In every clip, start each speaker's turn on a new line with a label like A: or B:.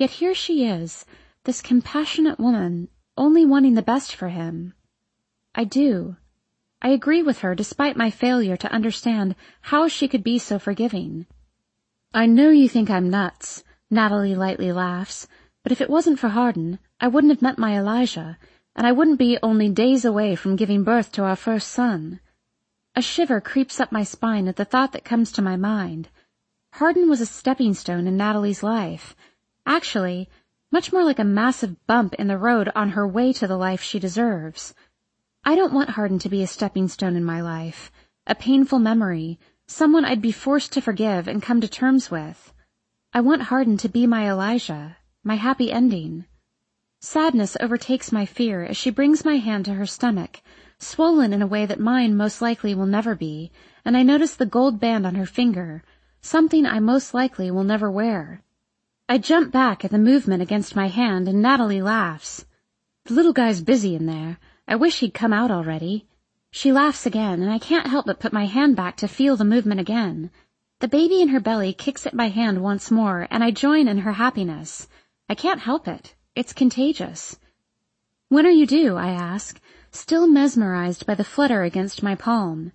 A: Yet here she is, this compassionate woman, only wanting the best for him. I do. I agree with her despite my failure to understand how she could be so forgiving. I know you think I'm nuts, Natalie lightly laughs, but if it wasn't for Hardin, I wouldn't have met my Elijah, and I wouldn't be only days away from giving birth to our first son. A shiver creeps up my spine at the thought that comes to my mind. Hardin was a stepping stone in Natalie's life. Actually, much more like a massive bump in the road on her way to the life she deserves. I don't want Hardin to be a stepping stone in my life, a painful memory, someone I'd be forced to forgive and come to terms with. I want Hardin to be my Elijah, my happy ending. Sadness overtakes my fear as she brings my hand to her stomach, swollen in a way that mine most likely will never be, and I notice the gold band on her finger, something I most likely will never wear. I jump back at the movement against my hand, and Natalie laughs. The little guy's busy in there. I wish he'd come out already. She laughs again, and I can't help but put my hand back to feel the movement again. The baby in her belly kicks at my hand once more, and I join in her happiness. I can't help it. It's contagious. When are you due? I ask, still mesmerized by the flutter against my palm.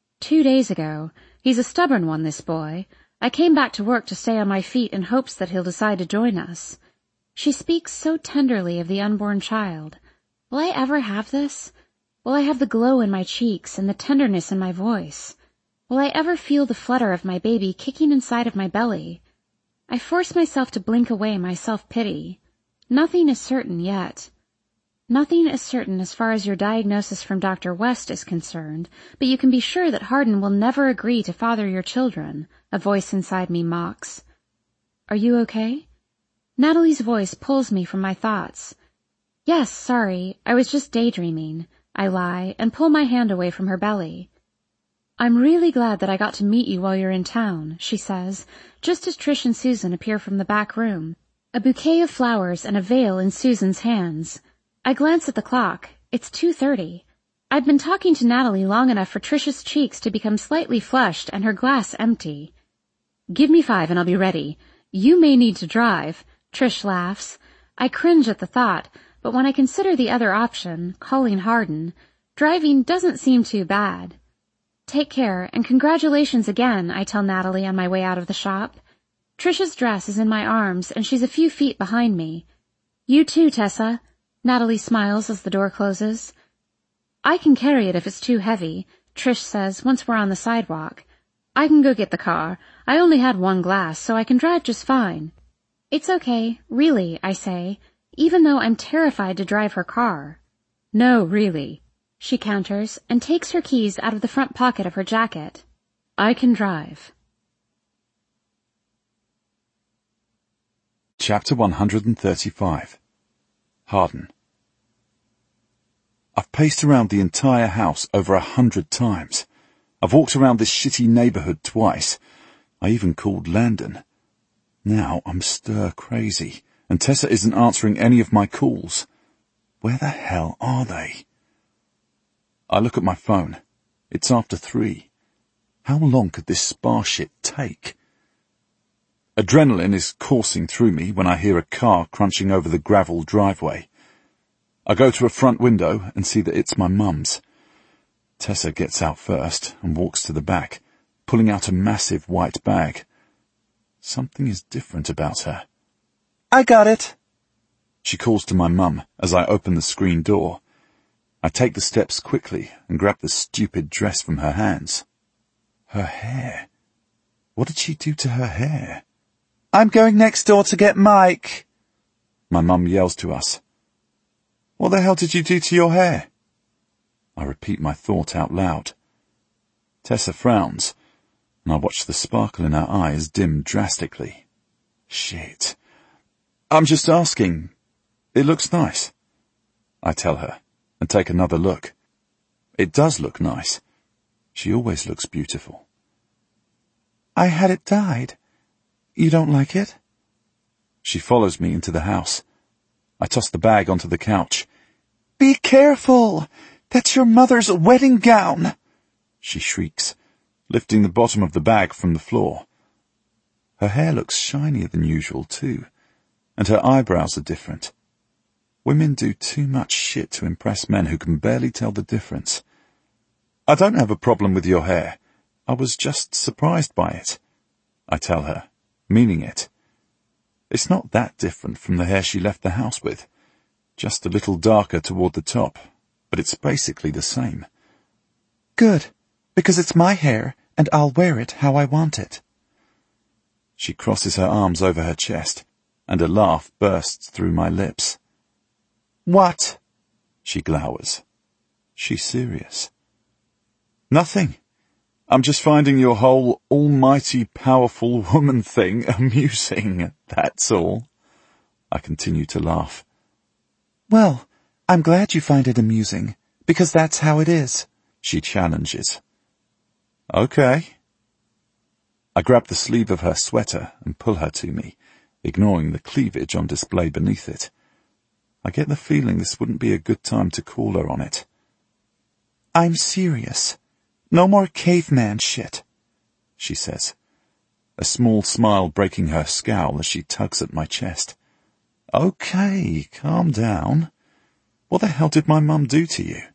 A: 2 days ago. He's a stubborn one, this boy. I came back to work to stay on my feet in hopes that he'll decide to join us. She speaks so tenderly of the unborn child. Will I ever have this? Will I have the glow in my cheeks and the tenderness in my voice? Will I ever feel the flutter of my baby kicking inside of my belly? I force myself to blink away my self-pity. Nothing is certain yet. Nothing is certain as far as your diagnosis from Dr. West is concerned, but you can be sure that Hardin will never agree to father your children, a voice inside me mocks. Are you okay? Natalie's voice pulls me from my thoughts. Yes, sorry, I was just daydreaming. I lie and pull my hand away from her belly. I'm really glad that I got to meet you while you're in town, she says, just as Trish and Susan appear from the back room, a bouquet of flowers and a veil in Susan's hands. I glance at the clock. It's 2:30. I've been talking to Natalie long enough for Trish's cheeks to become slightly flushed and her glass empty. Give me 5 and I'll be ready. You may need to drive. Trish laughs. I cringe at the thought, but when I consider the other option, calling Hardin, driving doesn't seem too bad. Take care, and congratulations again, I tell Natalie on my way out of the shop. Trish's dress is in my arms, and she's a few feet behind me. You too, Tessa. Natalie smiles as the door closes. I can carry it if it's too heavy, Trish says once we're on the sidewalk. I can go get the car. I only had 1 glass, so I can drive just fine. It's okay, really, I say, even though I'm terrified to drive her car. No, really, she counters and takes her keys out of the front pocket of her jacket. I can drive.
B: Chapter 135. Hardin. I've paced around the entire house over 100 times. I've walked around this shitty neighborhood twice. I even called Landon. Now I'm stir-crazy, and Tessa isn't answering any of my calls. Where the hell are they? I look at my phone. It's after 3. How long could this spa shit take? Adrenaline is coursing through me when I hear a car crunching over the gravel driveway. I go to a front window and see that it's my mum's. Tessa gets out first and walks to the back, pulling out a massive white bag. Something is different about her. I got it, she calls to my mum as I open the screen door. I take the steps quickly and grab the stupid dress from her hands. Her hair. What did she do to her hair? I'm going next door to get Mike, my mum yells to us. What the hell did you do to your hair? I repeat my thought out loud. Tessa frowns, and I watch the sparkle in her eyes dim drastically. Shit. I'm just asking. It looks nice, I tell her, and take another look. It does look nice. She always looks beautiful. I had it dyed. You don't like it? She follows me into the house. I toss the bag onto the couch. Be careful! That's your mother's wedding gown! She shrieks, lifting the bottom of the bag from the floor. Her hair looks shinier than usual, too, and her eyebrows are different. Women do too much shit to impress men who can barely tell the difference. I don't have a problem with your hair. I was just surprised by it, I tell her, meaning it. It's not that different from the hair she left the house with, just a little darker toward the top, but it's basically the same.
C: Good, because it's my hair, and I'll wear it how I want it.
B: She crosses her arms over her chest, and a laugh bursts through my lips.
C: What?
B: She glowers. She's serious. Nothing. I'm just finding your whole almighty powerful woman thing amusing, that's all. I continue to laugh.
C: Well, I'm glad you find it amusing, because that's how it is,
B: she challenges. Okay. I grab the sleeve of her sweater and pull her to me, ignoring the cleavage on display beneath it. I get the feeling this wouldn't be a good time to call her on it.
C: I'm serious. No more caveman shit,
B: she says, a small smile breaking her scowl as she tugs at my chest. Okay, calm down. What the hell did my mum do to you?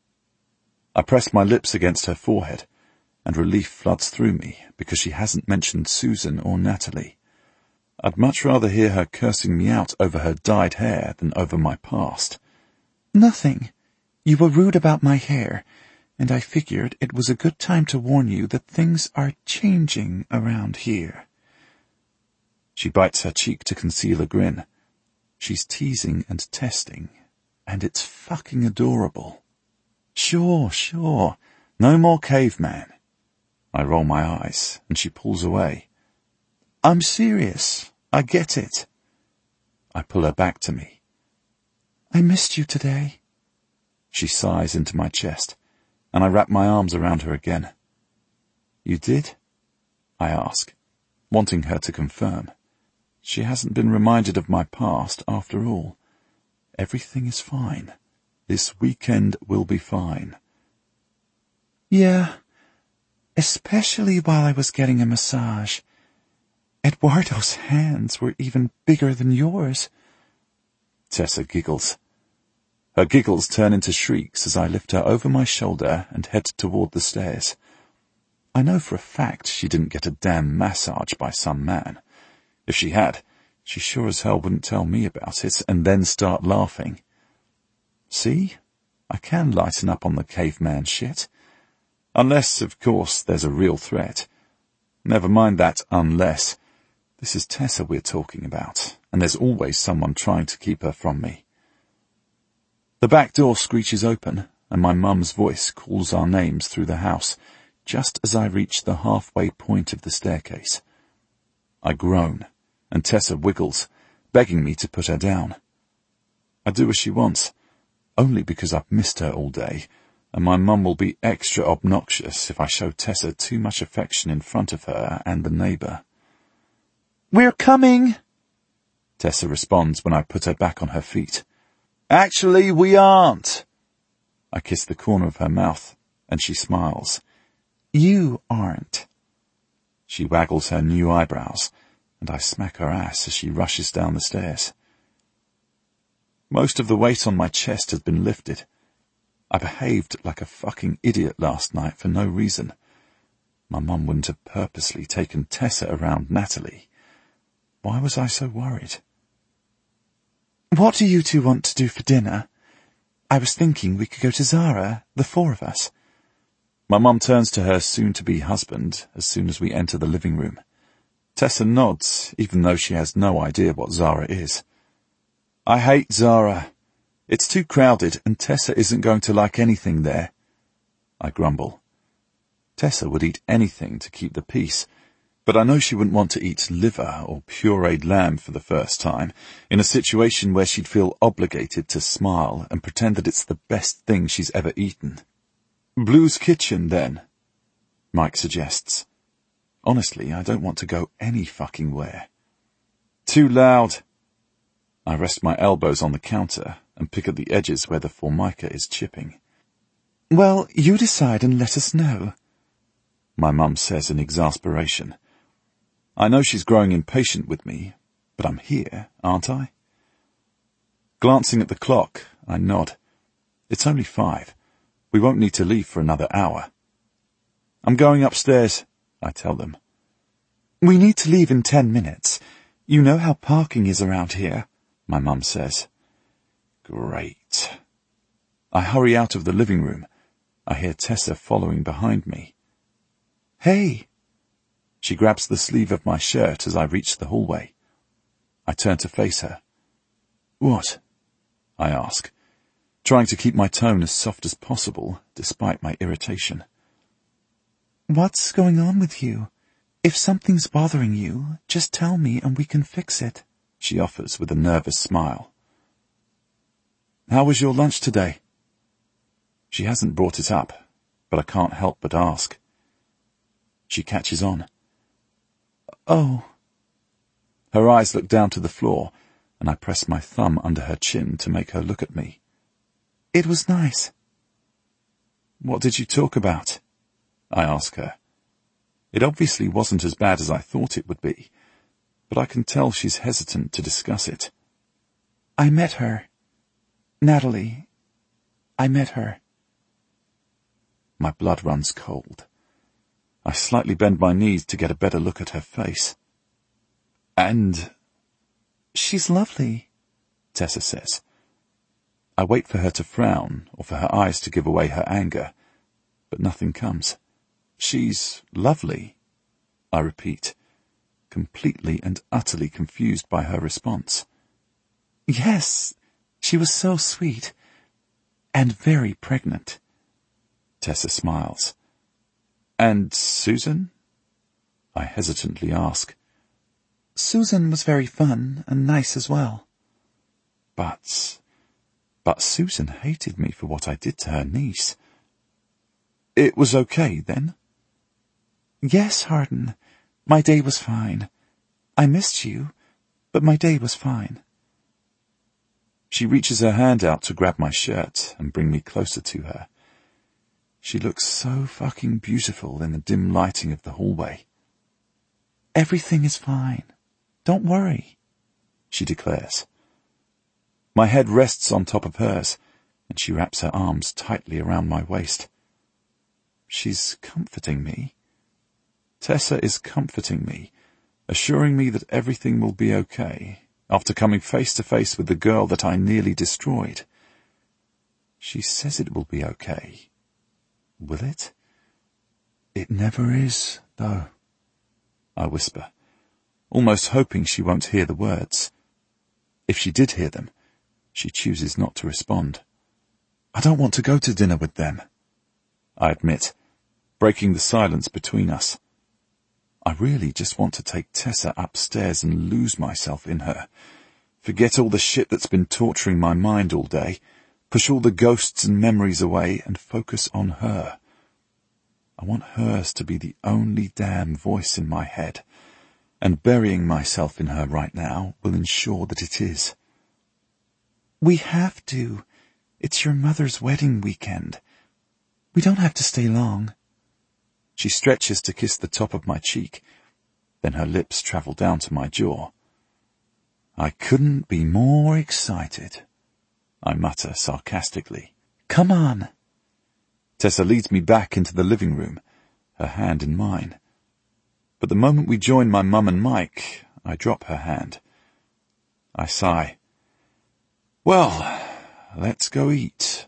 B: I press my lips against her forehead, and relief floods through me because she hasn't mentioned Susan or Natalie. I'd much rather hear her cursing me out over her dyed hair than over my past.
C: Nothing. You were rude about my hair, and I figured it was a good time to warn you that things are changing around here.
B: She bites her cheek to conceal a grin. She's teasing and testing, and it's fucking adorable. Sure. No more caveman. I roll my eyes, and she pulls away. I'm serious. I get it. I pull her back to me.
C: I missed you today.
B: She sighs into my chest, and I wrap my arms around her again. You did? I ask, wanting her to confirm. She hasn't been reminded of my past after all. Everything is fine. This weekend will be fine.
C: Yeah, especially while I was getting a massage. Eduardo's hands were even bigger than yours.
B: Tessa giggles. Her giggles turn into shrieks as I lift her over my shoulder and head toward the stairs. I know for a fact she didn't get a damn massage by some man. If she had, she sure as hell wouldn't tell me about it and then start laughing. See? I can lighten up on the caveman shit. Unless, of course, there's a real threat. Never mind that unless. This is Tessa we're talking about, and there's always someone trying to keep her from me. The back door screeches open, and my mum's voice calls our names through the house, just as I reach the halfway point of the staircase. I groan, and Tessa wiggles, begging me to put her down. I do as she wants, only because I've missed her all day, and my mum will be extra obnoxious if I show Tessa too much affection in front of her and the neighbour.
C: We're coming,
B: Tessa responds when I put her back on her feet. Actually, we aren't. I kiss the corner of her mouth, and she smiles.
C: You aren't.
B: She waggles her new eyebrows, and I smack her ass as she rushes down the stairs. Most of the weight on my chest has been lifted. I behaved like a fucking idiot last night for no reason. My mum wouldn't have purposely taken Tessa around Natalie. Why was I so worried?
C: What do you two want to do for dinner? I was thinking we could go to Zara, the four of us.
B: My mum turns to her soon-to-be husband as soon as we enter the living room. Tessa nods, even though she has no idea what Zara is. I hate Zara. It's too crowded, and Tessa isn't going to like anything there. I grumble. Tessa would eat anything to keep the peace, but I know she wouldn't want to eat liver or pureed lamb for the first time, in a situation where she'd feel obligated to smile and pretend that it's the best thing she's ever eaten. Blue's Kitchen, then, Mike suggests. Honestly, I don't want to go any fucking where. Too loud. I rest my elbows on the counter and pick at the edges where the formica is chipping.
C: Well, you decide and let us know,
B: my mum says in exasperation. I know she's growing impatient with me, But I'm here, aren't I? Glancing at the clock, I nod. It's only 5. We won't need to leave for another hour. I'm going upstairs, I tell them.
C: We need to leave in 10 minutes. You know how parking is around here,
B: my mum says. Great. I hurry out of the living room. I hear Tessa following behind me.
C: Hey!
B: She grabs the sleeve of my shirt as I reach the hallway. I turn to face her. What? I ask, trying to keep my tone as soft as possible, despite my irritation.
C: What's going on with you? If something's bothering you, just tell me and we can fix it,
B: she offers with a nervous smile. How was your lunch today? She hasn't brought it up, but I can't help but ask. She catches on.
C: Oh.
B: Her eyes look down to the floor, and I press my thumb under her chin to make her look at me.
C: It was nice.
B: What did you talk about? I ask her. It obviously wasn't as bad as I thought it would be, but I can tell she's hesitant to discuss it.
C: I met her. Natalie. I met her.
B: My blood runs cold. I slightly bend my knees to get a better look at her face. And...
C: She's lovely,
B: Tessa says. I wait for her to frown or for her eyes to give away her anger, but nothing comes. She's lovely, I repeat, completely and utterly confused by her response.
C: Yes, she was so sweet and very pregnant.
B: Tessa smiles. And Susan? I hesitantly ask.
C: Susan was very fun and nice as well.
B: But Susan hated me for what I did to her niece. It was okay, then?
C: Yes, Hardin. My day was fine. I missed you, but my day was fine.
B: She reaches her hand out to grab my shirt and bring me closer to her. She looks so fucking beautiful in the dim lighting of the hallway.
C: Everything is fine. Don't worry,
B: she declares. My head rests on top of hers, and she wraps her arms tightly around my waist. She's comforting me. Tessa is comforting me, assuring me that everything will be okay, after coming face to face with the girl that I nearly destroyed. She says it will be okay. Will it?
C: It never is, though,
B: I whisper, almost hoping she won't hear the words. If she did hear them, she chooses not to respond.
C: I don't want to go to dinner with them,
B: I admit, breaking the silence between us. I really just want to take Tessa upstairs and lose myself in her. Forget all the shit that's been torturing my mind all day, push all the ghosts and memories away and focus on her. I want hers to be the only damn voice in my head, and burying myself in her right now will ensure that it is.
C: We have to. It's your mother's wedding weekend. We don't have to stay long.
B: She stretches to kiss the top of my cheek, then her lips travel down to my jaw. I couldn't be more excited, I mutter sarcastically.
C: Come on.
B: Tessa leads me back into the living room, her hand in mine. But the moment we join my mum and Mike, I drop her hand. I sigh. Well, let's go eat.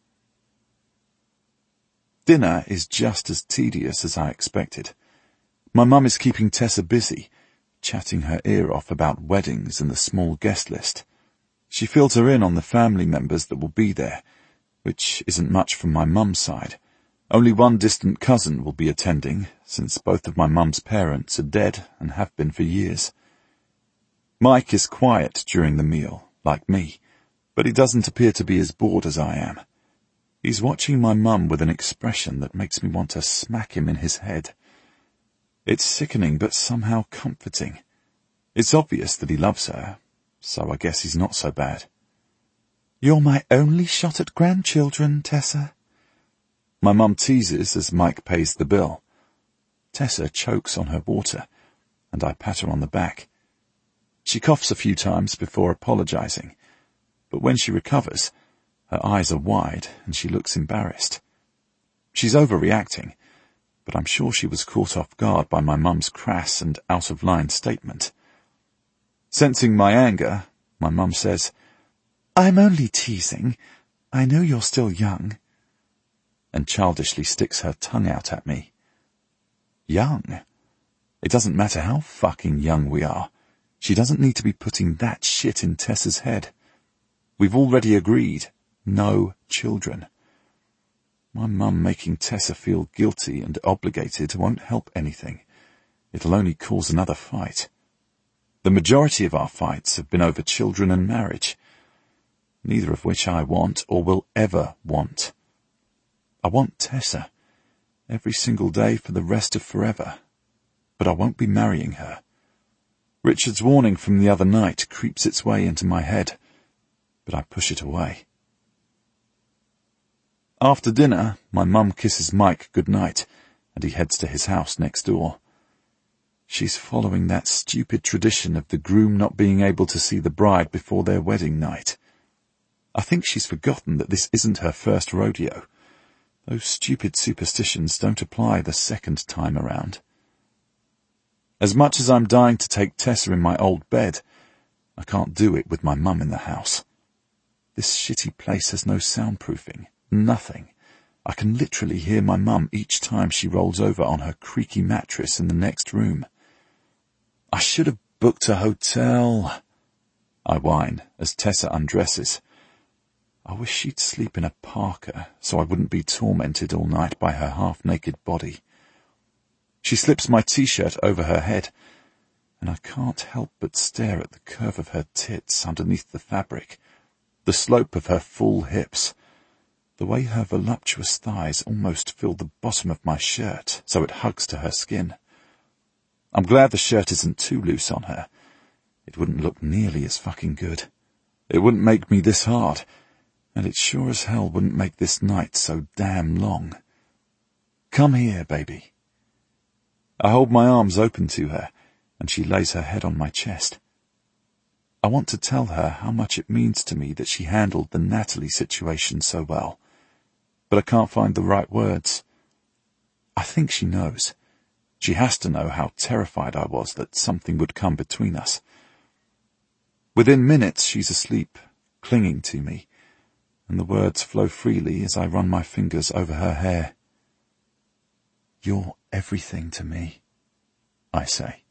B: Dinner is just as tedious as I expected. My mum is keeping Tessa busy, chatting her ear off about weddings and the small guest list. She fills her in on the family members that will be there, which isn't much from my mum's side. Only one distant cousin will be attending, since both of my mum's parents are dead and have been for years. Mike is quiet during the meal, like me, but he doesn't appear to be as bored as I am. He's watching my mum with an expression that makes me want to smack him in his head. It's sickening but somehow comforting. It's obvious that he loves her, so I guess he's not so bad.
C: You're my only shot at grandchildren, Tessa.
B: My mum teases as Mike pays the bill. Tessa chokes on her water, and I pat her on the back. She coughs a few times before apologizing, but when she recovers, her eyes are wide and she looks embarrassed. She's overreacting, but I'm sure she was caught off guard by my mum's crass and out-of-line statement. Sensing my anger, my mum says,
C: "I'm only teasing. I know you're still young,"
B: and childishly sticks her tongue out at me. Young? It doesn't matter how fucking young we are. She doesn't need to be putting that shit in Tessa's head. We've already agreed, no children. My mum making Tessa feel guilty and obligated won't help anything. It'll only cause another fight. The majority of our fights have been over children and marriage, neither of which I want or will ever want. I want Tessa, every single day for the rest of forever, but I won't be marrying her. Richard's warning from the other night creeps its way into my head, but I push it away. After dinner, my mum kisses Mike goodnight, and he heads to his house next door. She's following that stupid tradition of the groom not being able to see the bride before their wedding night. I think she's forgotten that this isn't her first rodeo. Those stupid superstitions don't apply the second time around. As much as I'm dying to take Tessa in my old bed, I can't do it with my mum in the house. This shitty place has no soundproofing, nothing. I can literally hear my mum each time she rolls over on her creaky mattress in the next room. I should have booked a hotel, I whine as Tessa undresses. I wish she'd sleep in a parka so I wouldn't be tormented all night by her half-naked body. She slips my t-shirt over her head, and I can't help but stare at the curve of her tits underneath the fabric, the slope of her full hips, the way her voluptuous thighs almost fill the bottom of my shirt so it hugs to her skin. I'm glad the shirt isn't too loose on her. It wouldn't look nearly as fucking good. It wouldn't make me this hard, and it sure as hell wouldn't make this night so damn long. Come here, baby. I hold my arms open to her, and she lays her head on my chest. I want to tell her how much it means to me that she handled the Natalie situation so well, but I can't find the right words. I think she knows. She has to know how terrified I was that something would come between us. Within minutes, she's asleep, clinging to me, and the words flow freely as I run my fingers over her hair. "You're everything to me," I say.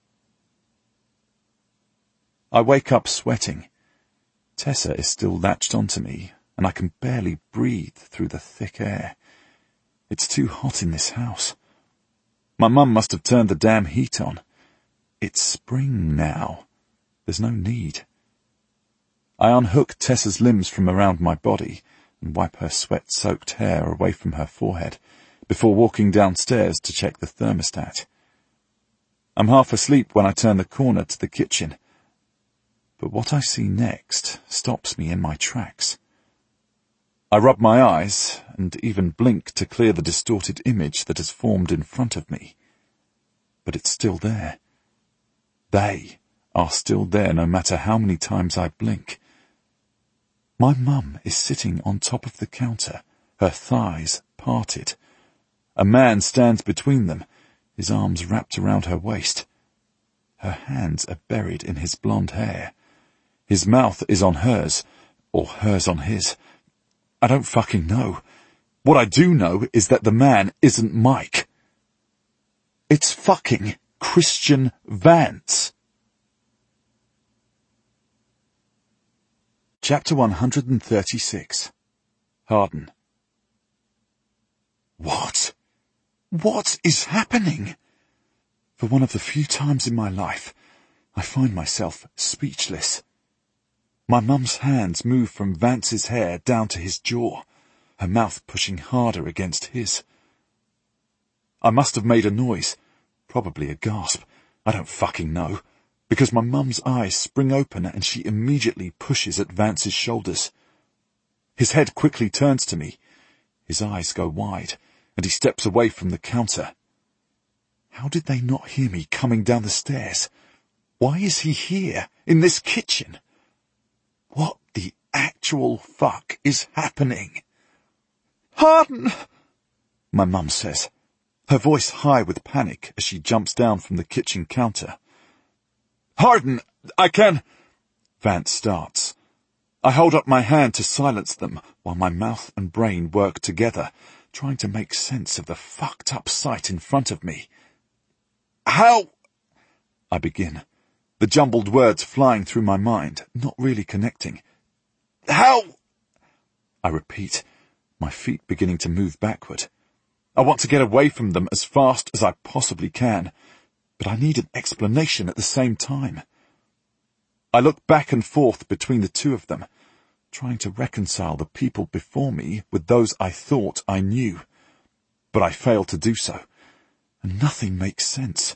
B: I wake up sweating. Tessa is still latched onto me, and I can barely breathe through the thick air. It's too hot in this house. My mum must have turned the damn heat on. It's spring now. There's no need. I unhook Tessa's limbs from around my body and wipe her sweat-soaked hair away from her forehead before walking downstairs to check the thermostat. I'm half asleep when I turn the corner to the kitchen, but what I see next stops me in my tracks. I rub my eyes and even blink to clear the distorted image that has formed in front of me. But it's still there. They are still there no matter how many times I blink. My mum is sitting on top of the counter, her thighs parted. A man stands between them, his arms wrapped around her waist. Her hands are buried in his blonde hair. His mouth is on hers, or hers on his. I don't fucking know. What I do know is that the man isn't Mike. It's fucking Christian Vance. Chapter 136. Harden. What? What is happening? For one of the few times in my life, I find myself speechless. My mum's hands move from Vance's hair down to his jaw, her mouth pushing harder against his. I must have made a noise, probably a gasp, I don't fucking know, because my mum's eyes spring open and she immediately pushes at Vance's shoulders. His head quickly turns to me, his eyes go wide, and he steps away from the counter. How did they not hear me coming down the stairs? Why is he here, in this kitchen? What the actual fuck is happening?
C: Harden!
B: My mum says, her voice high with panic as she jumps down from the kitchen counter. Harden, I can... Vance starts. I hold up my hand to silence them while my mouth and brain work together, trying to make sense of the fucked up sight in front of me. How... I begin, the jumbled words flying through my mind, not really connecting. How... I repeat, my feet beginning to move backward. I want to get away from them as fast as I possibly can, but I need an explanation at the same time. I look back and forth between the two of them, trying to reconcile the people before me with those I thought I knew. But I fail to do so, and nothing makes sense.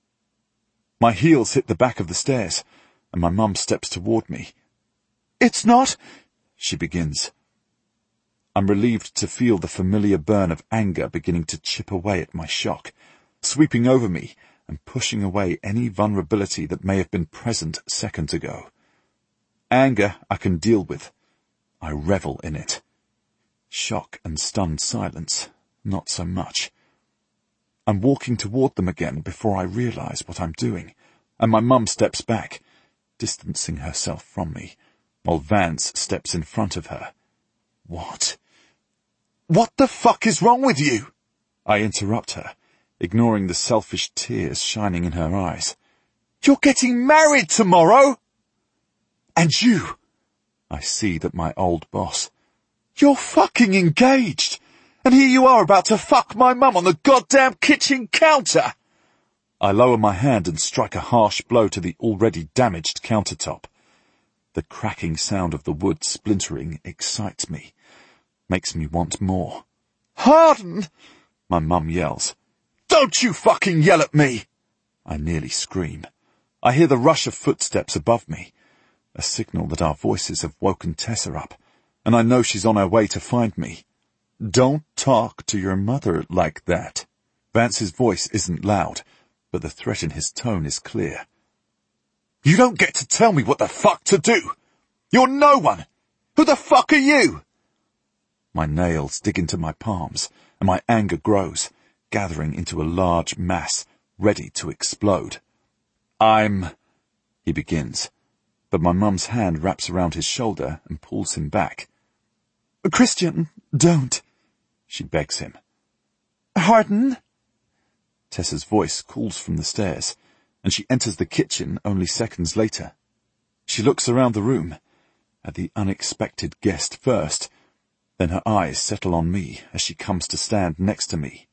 B: My heels hit the back of the stairs, and my mum steps toward me.
C: It's not...
B: she begins. I'm relieved to feel the familiar burn of anger beginning to chip away at my shock, sweeping over me and pushing away any vulnerability that may have been present seconds ago. Anger I can deal with. I revel in it. Shock and stunned silence, not so much. I'm walking toward them again before I realize what I'm doing, and my mum steps back, distancing herself from me, while Vance steps in front of her. What? What the fuck is wrong with you? I interrupt her, ignoring the selfish tears shining in her eyes. You're getting married tomorrow! And you... I see that my old boss... You're fucking engaged! And here you are about to fuck my mum on the goddamn kitchen counter! I lower my hand and strike a harsh blow to the already damaged countertop. The cracking sound of the wood splintering excites me, makes me want more. Harden! My mum yells. Don't you fucking yell at me! I nearly scream. I hear the rush of footsteps above me, a signal that our voices have woken Tessa up, and I know she's on her way to find me. Don't talk to your mother like that. Vance's voice isn't loud, but the threat in his tone is clear. You don't get to tell me what the fuck to do! You're no one! Who the fuck are you? My nails dig into my palms, and my anger grows, gathering into a large mass, ready to explode. He begins, but my mum's hand wraps around his shoulder and pulls him back. Christian, don't, she begs him. Harden? Tessa's voice calls from the stairs, and she enters the kitchen only seconds later. She looks around the room, at the unexpected guest first, then her eyes settle on me as she comes to stand next to me.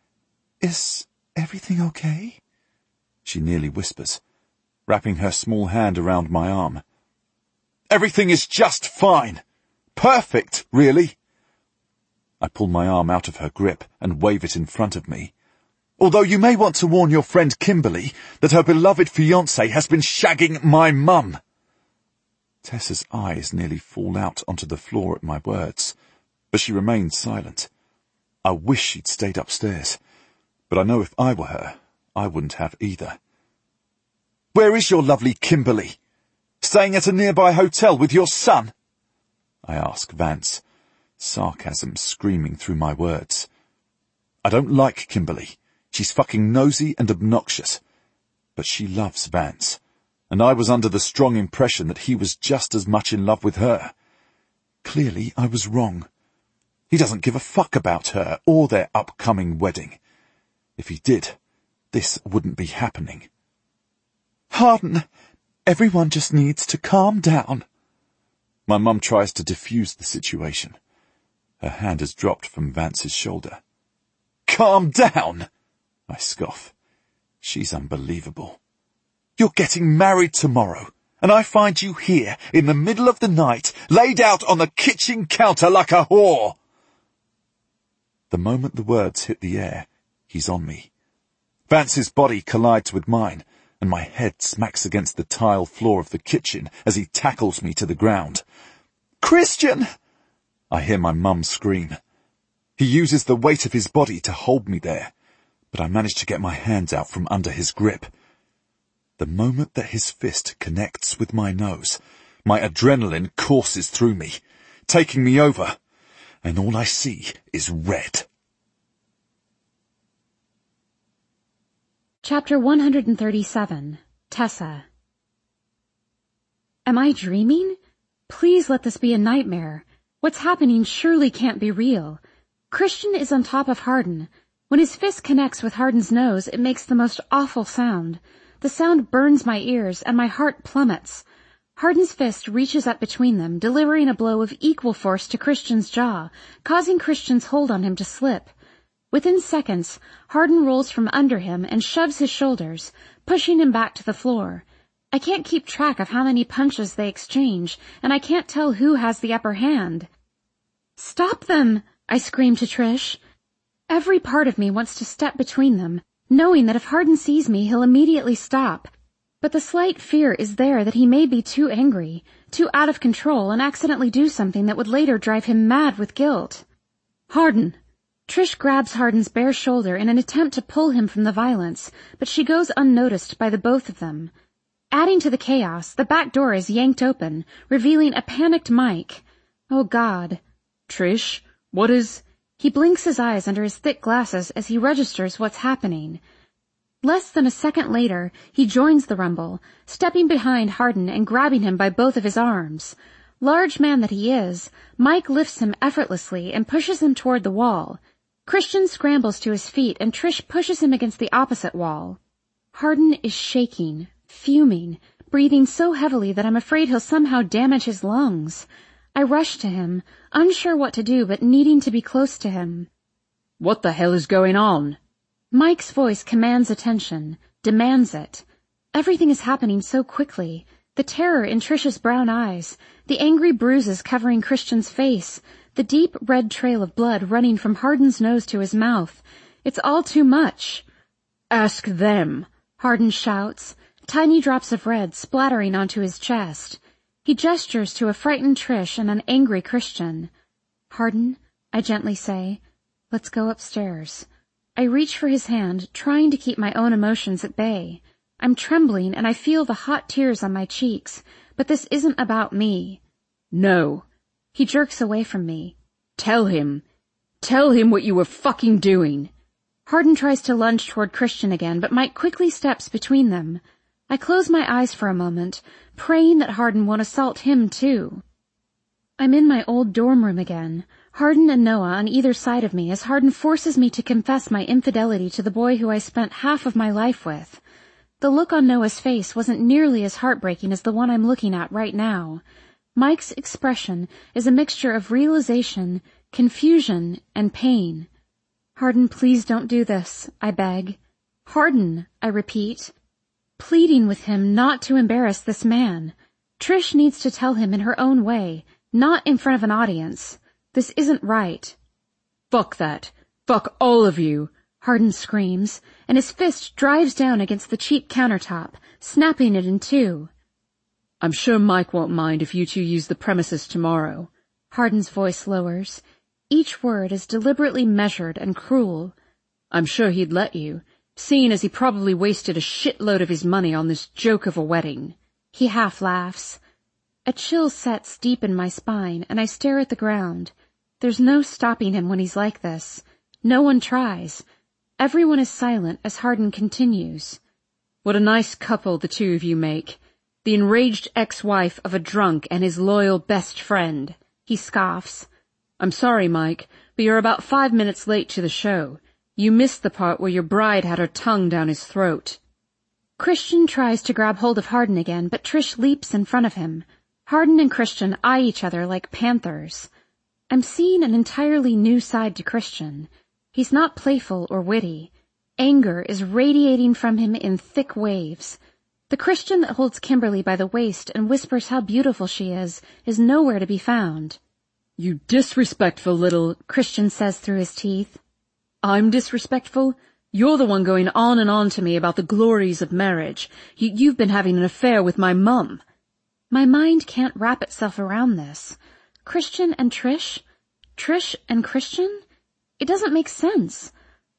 B: Is everything okay? She nearly whispers, wrapping her small hand around my arm. Everything is just fine. Perfect, really. I pull my arm out of her grip and wave it in front of me. Although you may want to warn your friend Kimberly that her beloved fiancé has been shagging my mum. Tessa's eyes nearly fall out onto the floor at my words, but she remains silent. I wish she'd stayed upstairs, but I know if I were her, I wouldn't have either. Where is your lovely Kimberly? Staying at a nearby hotel with your son? I ask Vance, sarcasm screaming through my words. I don't like Kimberly. She's fucking nosy and obnoxious. But she loves Vance, and I was under the strong impression that he was just as much in love with her. Clearly, I was wrong. He doesn't give a fuck about her or their upcoming wedding. If he did, this wouldn't be happening. Harden, everyone just needs to calm down. My mum tries to defuse the situation. Her hand has dropped from Vance's shoulder. Calm down, I scoff. She's unbelievable. You're getting married tomorrow, and I find you here in the middle of the night, laid out on the kitchen counter like a whore. The moment the words hit the air, he's on me. Vance's body collides with mine, and my head smacks against the tile floor of the kitchen as he tackles me to the ground. Christian! I hear my mum scream. He uses the weight of his body to hold me there, but I manage to get my hands out from under his grip. The moment that his fist connects with my nose, my adrenaline courses through me, taking me over, and all I see is red.
A: Chapter 137. Tessa. Am I dreaming? Please let this be a nightmare. What's happening surely can't be real. Christian is on top of Hardin. When his fist connects with Hardin's nose, it makes the most awful sound. The sound burns my ears, and my heart plummets. Hardin's fist reaches up between them, delivering a blow of equal force to Christian's jaw, causing Christian's hold on him to slip. Within seconds, Hardin rolls from under him and shoves his shoulders, pushing him back to the floor. I can't keep track of how many punches they exchange, and I can't tell who has the upper hand. "Stop them!" I scream to Trish. Every part of me wants to step between them, knowing that if Hardin sees me, he'll immediately stop. But the slight fear is there that he may be too angry, too out of control, and accidentally do something that would later drive him mad with guilt. "Hardin!" Trish grabs Hardin's bare shoulder in an attempt to pull him from the violence, but she goes unnoticed by the both of them. Adding to the chaos, the back door is yanked open, revealing a panicked Mike. Oh, God. "Trish, what is—" He blinks his eyes under his thick glasses as he registers what's happening. Less than a second later, he joins the rumble, stepping behind Hardin and grabbing him by both of his arms. Large man that he is, Mike lifts him effortlessly and pushes him toward the wall. Christian scrambles to his feet and Trish pushes him against the opposite wall. Hardin is shaking, fuming, breathing so heavily that I'm afraid he'll somehow damage his lungs. I rush to him, unsure what to do but needing to be close to him. "What the hell is going on?" Mike's voice commands attention, demands it. Everything is happening so quickly. The terror in Trish's brown eyes, the angry bruises covering Christian's face, the deep red trail of blood running from Hardin's nose to his mouth. It's all too much. "Ask them," Hardin shouts, tiny drops of red splattering onto his chest. He gestures to a frightened Trish and an angry Christian. "Hardin," I gently say, "let's go upstairs." I reach for his hand, trying to keep my own emotions at bay. I'm trembling and I feel the hot tears on my cheeks, but this isn't about me. "No." He jerks away from me. Tell him what you were fucking doing." Hardin tries to lunge toward Christian again, but Mike quickly steps between them. I close my eyes for a moment, praying that Hardin won't assault him too. I'm in my old dorm room again, Hardin and Noah on either side of me as Hardin forces me to confess my infidelity to the boy who I spent half of my life with. The look on Noah's face wasn't nearly as heartbreaking as the one I'm looking at right now. Mike's expression is a mixture of realization, confusion, and pain. "Hardin, please don't do this," I beg. "Hardin," I repeat, pleading with him not to embarrass this man. Trish needs to tell him in her own way, not in front of an audience. This isn't right. "Fuck that. Fuck all of you," Hardin screams, and his fist drives down against the cheap countertop, snapping it in two. "I'm sure Mike won't mind if you two use the premises tomorrow." Hardin's voice lowers. Each word is deliberately measured and cruel. "I'm sure he'd let you, seeing as he probably wasted a shitload of his money on this joke of a wedding." He half laughs. A chill sets deep in my spine, and I stare at the ground. There's no stopping him when he's like this. No one tries. Everyone is silent as Hardin continues. "What a nice couple the two of you make. The enraged ex-wife of a drunk and his loyal best friend." He scoffs. "I'm sorry, Mike, but you're about 5 minutes late to the show. You missed the part where your bride had her tongue down his throat." Christian tries to grab hold of Hardin again, but Trish leaps in front of him. Hardin and Christian eye each other like panthers. I'm seeing an entirely new side to Christian. He's not playful or witty. Anger is radiating from him in thick waves. The Christian that holds Kimberly by the waist and whispers how beautiful she is nowhere to be found. "You disrespectful little," Christian says through his teeth. "I'm disrespectful? You're the one going on and on to me about the glories of marriage. You've been having an affair with my mum." My mind can't wrap itself around this. Christian and Trish? Trish and Christian? It doesn't make sense.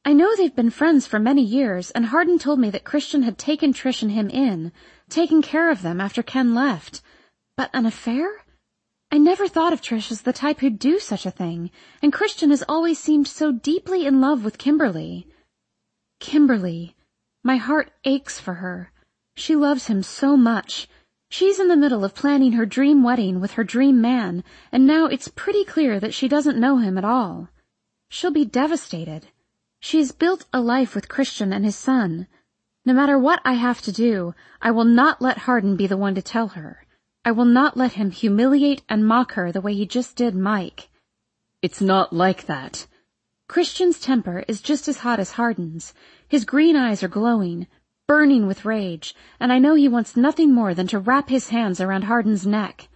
A: I know they've been friends for many years, and Hardin told me that Christian had taken Trish and him in, taken care of them after Ken left. But an affair? I never thought of Trish as the type who'd do such a thing, and Christian has always seemed so deeply in love with Kimberly. Kimberly. My heart aches for her. She loves him so much. She's in the middle of planning her dream wedding with her dream man, and now it's pretty clear that she doesn't know him at all. She'll be devastated. She has built a life with Christian and his son. No matter what I have to do, I will not let Hardin be the one to tell her. I will not let him humiliate and mock her the way he just did Mike. It's not like that. Christian's temper is just as hot as Hardin's. His green eyes are glowing, burning with rage, and I know he wants nothing more than to wrap his hands around Hardin's neck.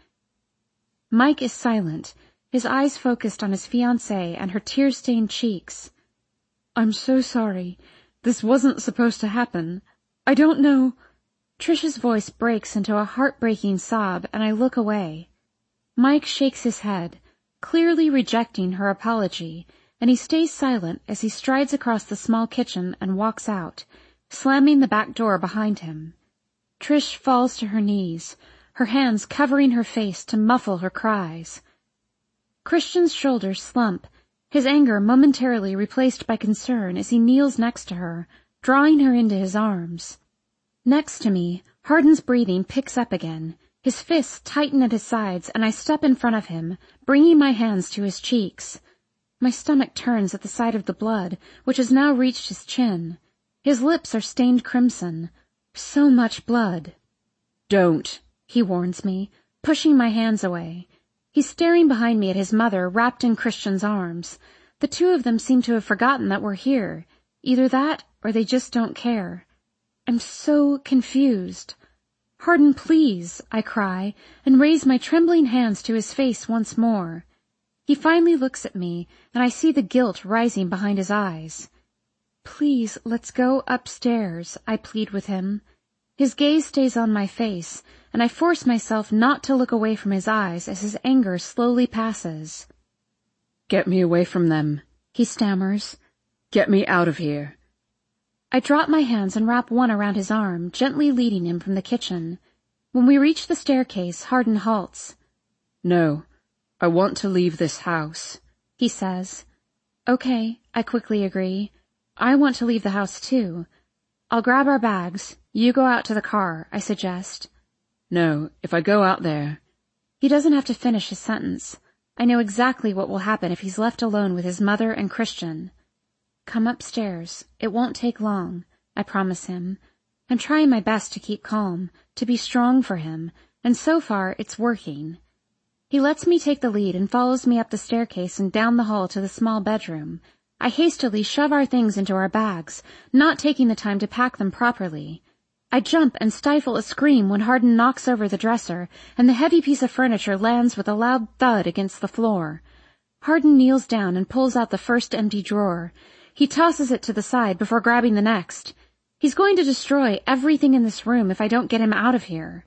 A: Mike is silent, his eyes focused on his fiancée and her tear-stained cheeks. I'm so sorry. This wasn't supposed to happen. I don't know. Trish's voice breaks into a heartbreaking sob, and I look away. Mike shakes his head, clearly rejecting her apology, and he stays silent as he strides across the small kitchen and walks out, slamming the back door behind him. Trish falls to her knees, her hands covering her face to muffle her cries. Christian's shoulders slump, his anger momentarily replaced by concern as he kneels next to her, drawing her into his arms. Next to me, Hardin's breathing picks up again. His fists tighten at his sides, and I step in front of him, bringing my hands to his cheeks. My stomach turns at the sight of the blood, which has now reached his chin. His lips are stained crimson. So much blood. Don't, he warns me, pushing my hands away. He's staring behind me at his mother, wrapped in Christian's arms. The two of them seem to have forgotten that we're here. Either that, or they just don't care. I'm so confused. Hardin, please, I cry, and raise my trembling hands to his face once more. He finally looks at me, and I see the guilt rising behind his eyes. Please, let's go upstairs, I plead with him. His gaze stays on my face, and I force myself not to look away from his eyes as his anger slowly passes. Get me away from them, he stammers. Get me out of here. I drop my hands and wrap one around his arm, gently leading him from the kitchen. When we reach the staircase, Hardin halts. No, I want to leave this house, he says. Okay, I quickly agree. I want to leave the house too. I'll grab our bags. You go out to the car, I suggest. No, if I go out there... He doesn't have to finish his sentence. I know exactly what will happen if he's left alone with his mother and Christian. Come upstairs. It won't take long, I promise him. I'm trying my best to keep calm, to be strong for him, and so far it's working. He lets me take the lead and follows me up the staircase and down the hall to the small bedroom. I hastily shove our things into our bags, not taking the time to pack them properly. I jump and stifle a scream when Hardin knocks over the dresser, and the heavy piece of furniture lands with a loud thud against the floor. Hardin kneels down and pulls out the first empty drawer. He tosses it to the side before grabbing the next. He's going to destroy everything in this room if I don't get him out of here.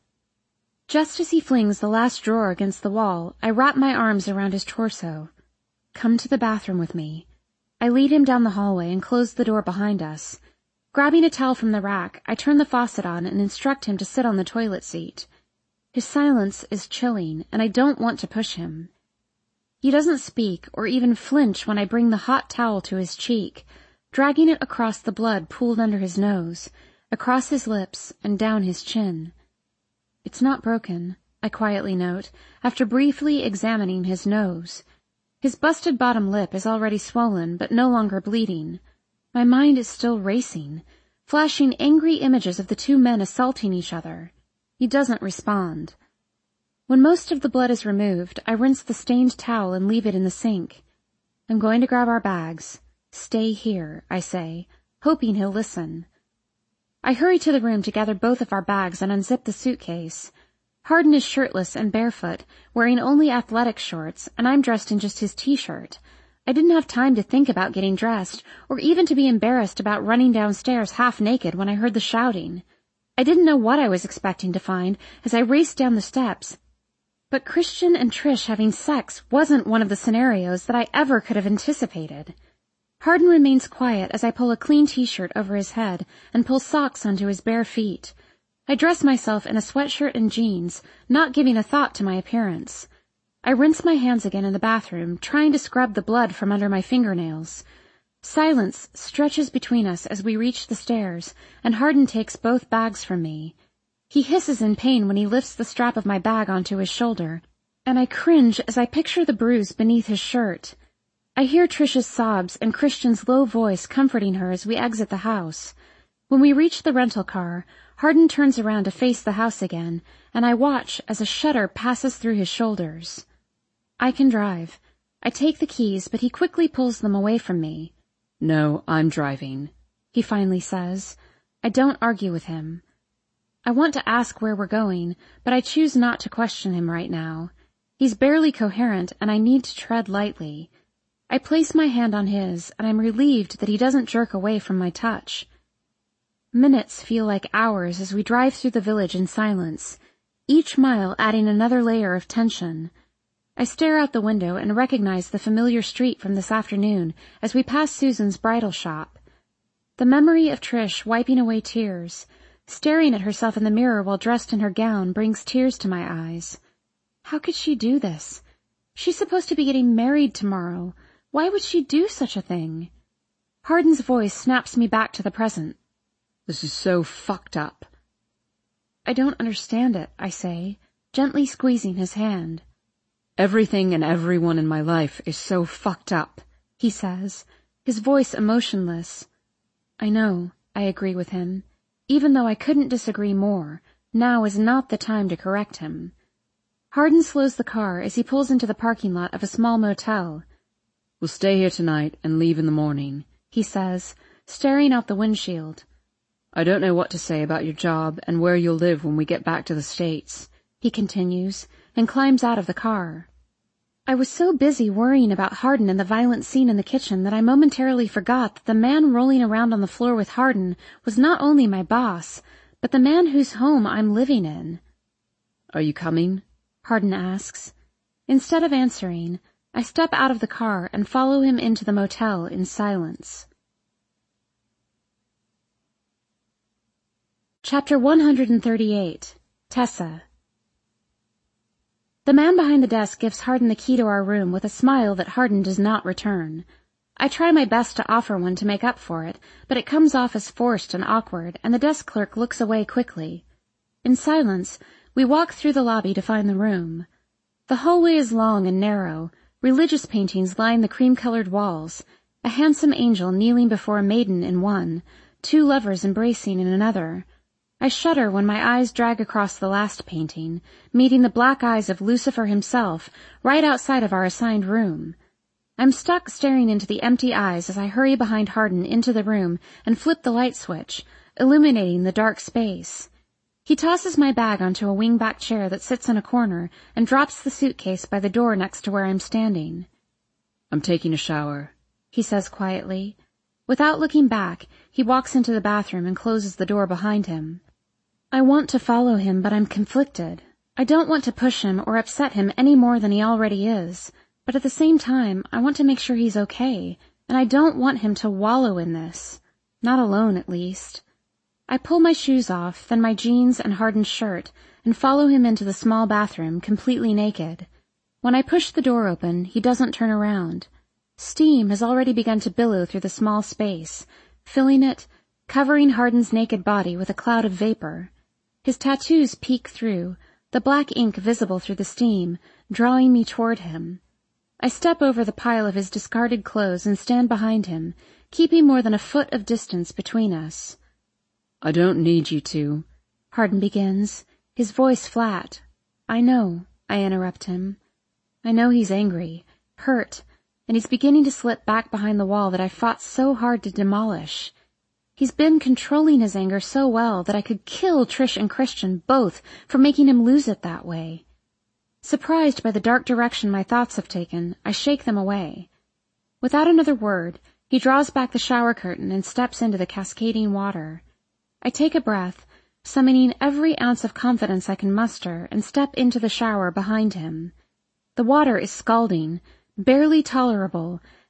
A: Just as he flings the last drawer against the wall, I wrap my arms around his torso. Come to the bathroom with me. I lead him down the hallway and close the door behind us. Grabbing a towel from the rack, I turn the faucet on and instruct him to sit on the toilet seat. His silence is chilling, and I don't want to push him. He doesn't speak or even flinch when I bring the hot towel to his cheek, dragging it across the blood pooled under his nose, across his lips, and down his chin. It's not broken, I quietly note, after briefly examining his nose. His busted bottom lip is already swollen, but no longer bleeding. My mind is still racing, flashing angry images of the two men assaulting each other. He doesn't respond. When most of the blood is removed, I rinse the stained towel and leave it in the sink. I'm going to grab our bags. Stay here, I say, hoping he'll listen. I hurry to the room to gather both of our bags and unzip the suitcase. Hardin is shirtless and barefoot, wearing only athletic shorts, and I'm dressed in just his t-shirt. I didn't have time to think about getting dressed, or even to be embarrassed about running downstairs half naked when I heard the shouting. I didn't know what I was expecting to find as I raced down the steps. But Christian and Trish having sex wasn't one of the scenarios that I ever could have anticipated. Hardin remains quiet as I pull a clean t-shirt over his head and pull socks onto his bare feet. I dress myself in a sweatshirt and jeans, not giving a thought to my appearance. I rinse my hands again in the bathroom, trying to scrub the blood from under my fingernails. Silence stretches between us as we reach the stairs, and Hardin takes both bags from me. He hisses in pain when he lifts the strap of my bag onto his shoulder, and I cringe as I picture the bruise beneath his shirt. I hear Trish's sobs and Christian's low voice comforting her as we exit the house. When we reach the rental car, Hardin turns around to face the house again, and I watch as a shudder passes through his shoulders. I can drive. I take the keys, but he quickly pulls them away from me.
D: "No, I'm driving,"
A: he finally says. I don't argue with him. I want to ask where we're going, but I choose not to question him right now. He's barely coherent, and I need to tread lightly. I place my hand on his, and I'm relieved that he doesn't jerk away from my touch. Minutes feel like hours as we drive through the village in silence, each mile adding another layer of tension. I stare out the window and recognize the familiar street from this afternoon as we pass Susan's bridal shop. The memory of Trish wiping away tears, staring at herself in the mirror while dressed in her gown, brings tears to my eyes. How could she do this? She's supposed to be getting married tomorrow. Why would she do such a thing? Hardin's voice snaps me back to the present.
D: "This is so fucked up."
A: I don't understand it, I say, gently squeezing his hand.
D: "Everything and everyone in my life is so fucked up,"
A: he says, his voice emotionless. I know, I agree with him. Even though I couldn't disagree more, now is not the time to correct him. Hardin slows the car as he pulls into the parking lot of a small motel.
D: "We'll stay here tonight and leave in the morning,"
A: he says, staring out the windshield.
D: "I don't know what to say about your job and where you'll live when we get back to the States,"
A: he continues, and climbs out of the car. I was so busy worrying about Hardin and the violent scene in the kitchen that I momentarily forgot that the man rolling around on the floor with Hardin was not only my boss, but the man whose home I'm living in.
D: "Are you coming?"
A: Hardin asks. Instead of answering, I step out of the car and follow him into the motel in silence. Chapter 138. Tessa. The man behind the desk gives Hardin the key to our room with a smile that Hardin does not return. I try my best to offer one to make up for it, but it comes off as forced and awkward, and the desk clerk looks away quickly. In silence, we walk through the lobby to find the room. The hallway is long and narrow. Religious paintings line the cream-colored walls, a handsome angel kneeling before a maiden in one, two lovers embracing in another. I shudder when my eyes drag across the last painting, meeting the black eyes of Lucifer himself right outside of our assigned room. I'm stuck staring into the empty eyes as I hurry behind Hardin into the room and flip the light switch, illuminating the dark space. He tosses my bag onto a wing-back chair that sits in a corner and drops the suitcase by the door next to where I'm standing.
D: "I'm taking a shower,"
A: he says quietly. Without looking back, he walks into the bathroom and closes the door behind him. I want to follow him, but I'm conflicted. I don't want to push him or upset him any more than he already is, but at the same time, I want to make sure he's okay, and I don't want him to wallow in this. Not alone, at least. I pull my shoes off, then my jeans and Hardin's shirt, and follow him into the small bathroom, completely naked. When I push the door open, he doesn't turn around. Steam has already begun to billow through the small space, filling it, covering Hardin's naked body with a cloud of vapor. His tattoos peek through, the black ink visible through the steam, drawing me toward him. I step over the pile of his discarded clothes and stand behind him, keeping more than a foot of distance between us.
D: "I don't need you to,"
A: Hardin begins, his voice flat. I know, I interrupt him. I know he's angry, hurt, and he's beginning to slip back behind the wall that I fought so hard to demolish. He's been controlling his anger so well that I could kill Trish and Christian both for making him lose it that way. Surprised by the dark direction my thoughts have taken, I shake them away. Without another word, he draws back the shower curtain and steps into the cascading water. I take a breath, summoning every ounce of confidence I can muster, and step into the shower behind him. The water is scalding, barely tolerable,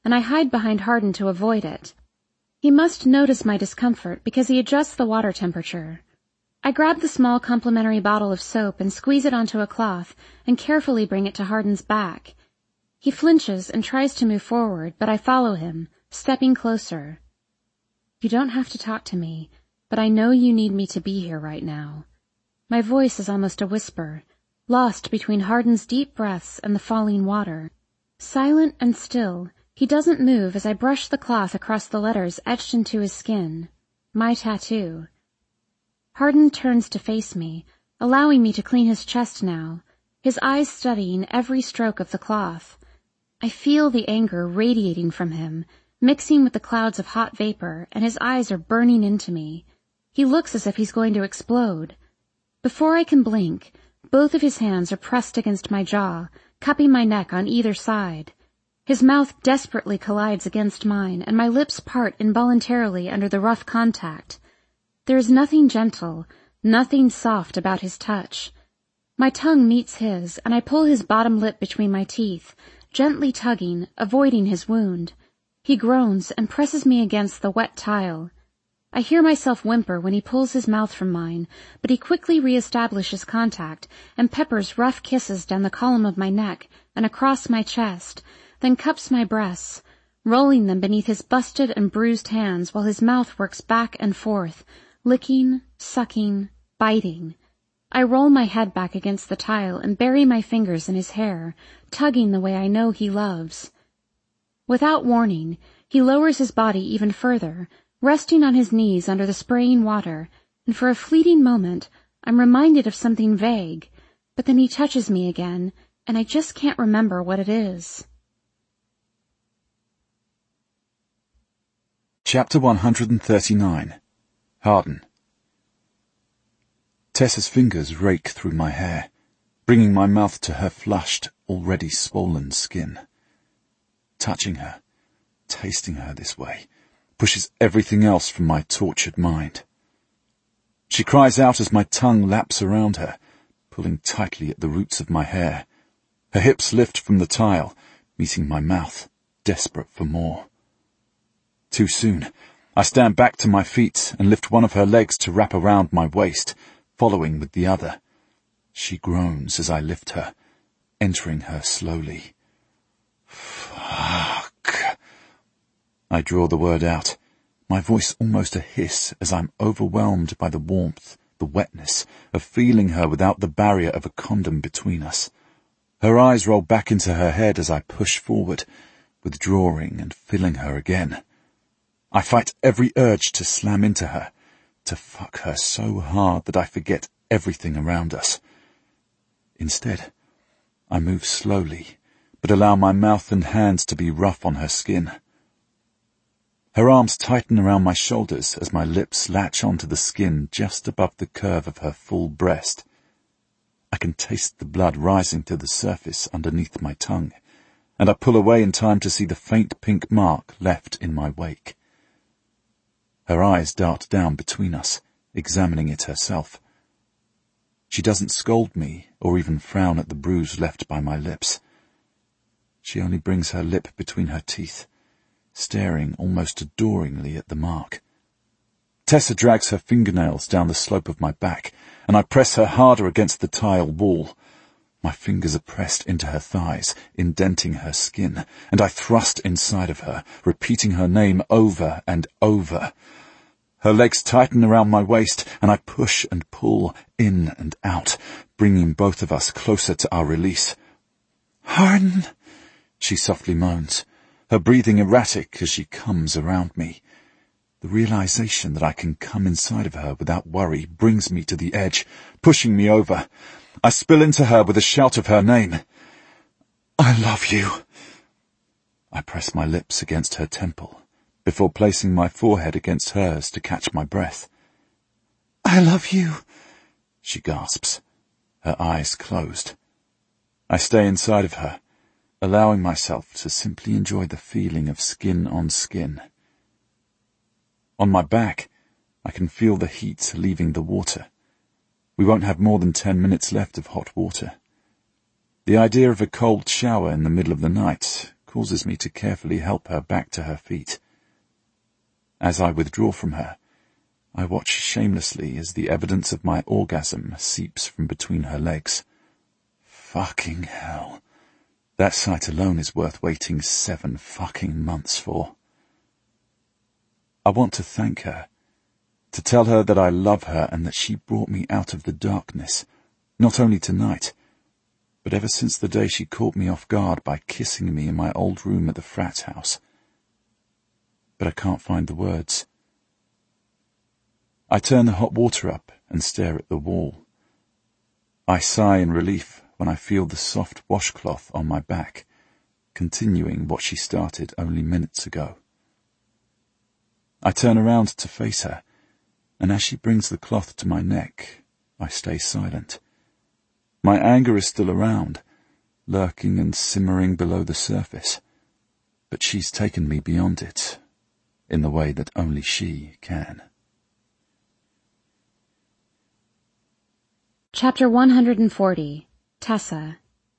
A: and I hide behind Hardin to avoid it. He must notice my discomfort because he adjusts the water temperature. I grab the small complimentary bottle of soap and squeeze it onto a cloth and carefully bring it to Hardin's back. He flinches and tries to move forward, but I follow him, stepping closer. You don't have to talk to me, but I know you need me to be here right now. My voice is almost a whisper, lost between Hardin's deep breaths and the falling water. Silent and still, he doesn't move as I brush the cloth across the letters etched into his skin. My tattoo. Hardin turns to face me, allowing me to clean his chest now, his eyes studying every stroke of the cloth. I feel the anger radiating from him, mixing with the clouds of hot vapor, and his eyes are burning into me. He looks as if he's going to explode. Before I can blink, both of his hands are pressed against my jaw, cupping my neck on either side. His mouth desperately collides against mine, and my lips part involuntarily under the rough contact. There is nothing gentle, nothing soft about his touch. My tongue meets his, and I pull his bottom lip between my teeth, gently tugging, avoiding his wound. He groans and presses me against the wet tile. I hear myself whimper when he pulls his mouth from mine, but he quickly reestablishes contact and peppers rough kisses down the column of my neck and across my chest, then cups my breasts, rolling them beneath his busted and bruised hands while his mouth works back and forth, licking, sucking, biting. I roll my head back against the tile and bury my fingers in his hair, tugging the way I know he loves. Without warning, he lowers his body even further, resting on his knees under the spraying water, and for a fleeting moment I'm reminded of something vague, but then he touches me again, and I just can't remember what it is.
B: Chapter 139. Hardin. Tessa's fingers rake through my hair, bringing my mouth to her flushed, already swollen skin. Touching her, tasting her this way, pushes everything else from my tortured mind. She cries out as my tongue laps around her, pulling tightly at the roots of my hair. Her hips lift from the tile, meeting my mouth, desperate for more. Too soon, I stand back to my feet and lift one of her legs to wrap around my waist, following with the other. She groans as I lift her, entering her slowly. Fuck. I draw the word out, my voice almost a hiss as I'm overwhelmed by the warmth, the wetness of feeling her without the barrier of a condom between us. Her eyes roll back into her head as I push forward, withdrawing and filling her again. I fight every urge to slam into her, to fuck her so hard that I forget everything around us. Instead, I move slowly, but allow my mouth and hands to be rough on her skin. Her arms tighten around my shoulders as my lips latch onto the skin just above the curve of her full breast. I can taste the blood rising to the surface underneath my tongue, and I pull away in time to see the faint pink mark left in my wake. Her eyes dart down between us, examining it herself. She doesn't scold me or even frown at the bruise left by my lips. She only brings her lip between her teeth, staring almost adoringly at the mark. Tessa drags her fingernails down the slope of my back, and I press her harder against the tile wall. My fingers are pressed into her thighs, indenting her skin, and I thrust inside of her, repeating her name over and over. Her legs tighten around my waist, and I push and pull in and out, bringing both of us closer to our release. "Hardin," she softly moans, her breathing erratic as she comes around me. The realization that I can come inside of her without worry brings me to the edge, pushing me over. I spill into her with a shout of her name. "I love you." I press my lips against her temple, before placing my forehead against hers to catch my breath. "I love you," she gasps, her eyes closed. I stay inside of her, allowing myself to simply enjoy the feeling of skin on skin. On my back, I can feel the heat leaving the water. We won't have more than 10 minutes left of hot water. The idea of a cold shower in the middle of the night causes me to carefully help her back to her feet. As I withdraw from her, I watch shamelessly as the evidence of my orgasm seeps from between her legs. Fucking hell. That sight alone is worth waiting 7 fucking months for. I want to thank her, to tell her that I love her and that she brought me out of the darkness, not only tonight, but ever since the day she caught me off guard by kissing me in my old room at the frat house. But I can't find the words. I turn the hot water up and stare at the wall. I sigh in relief when I feel the soft washcloth on my back, continuing what she started only minutes ago. I turn around to face her, and as she brings the cloth to my neck, I stay silent. My anger is still around, lurking and simmering below the surface, but she's taken me beyond it, in the way that only she can.
A: Chapter 140. Tessa.